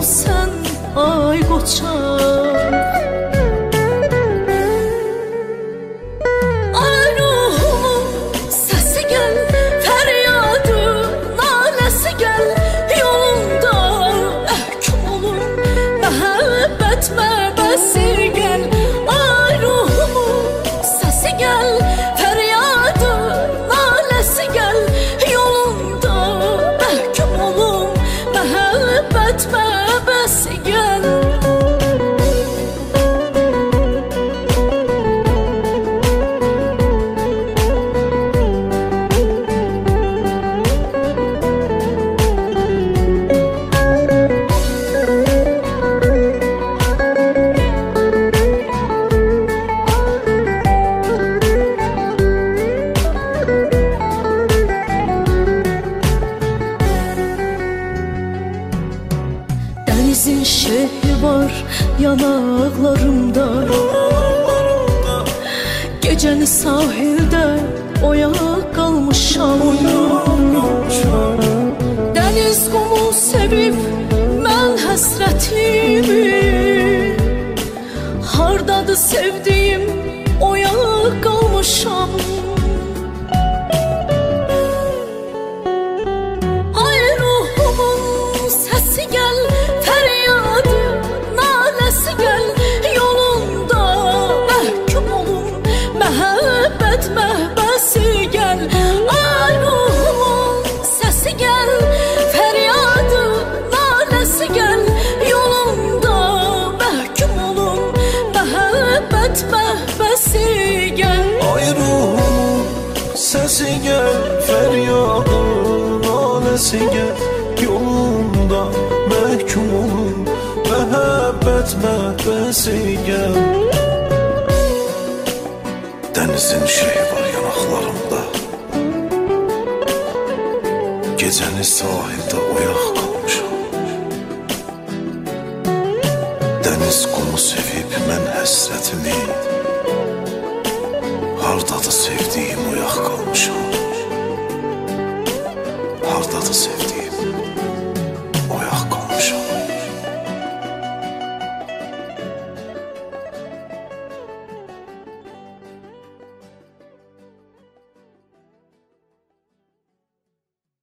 sən ay qoçaq. Ay ruhumun səsi gəl, fəryadı naləsi gəl, yolunda məhkum olun məhəbbət məbəsi gəl. Ay ruhumun səsi gəl, fəryadı naləsi gəl, yolunda məhkum olun məhəbbət məbəsi gəl. Denizin şehri var yanaklarımda, gecəni sahildə oyaq qalmışam. Deniz qumu sevib mən həsrətimi, hardadır sevdiyim oyaq qalmışam. Ay ruhumun səsi gəl, fəryadı naləsi gəl, yolunda məhkum olun məhəbbət məhbəsi gəl. Ay ruhumun səsi gəl, fəryadı naləsi gəl, yolunda məhkum olun məhəbbət məhbəsi gəl. Ay ruhumun səsi gəl, fəryadı naləsi gəl, yolunda məhkum olun məhəbbət məhbəsi gəl. Denizin şeyi var yanaklarımda, gecəni sahildə oyaq qalmışam. Deniz qumu sevib mən həsrətimi, hardadır sevdiyim oyaq qalmışam. Hardadır sevdiyim oyaq qalmışam.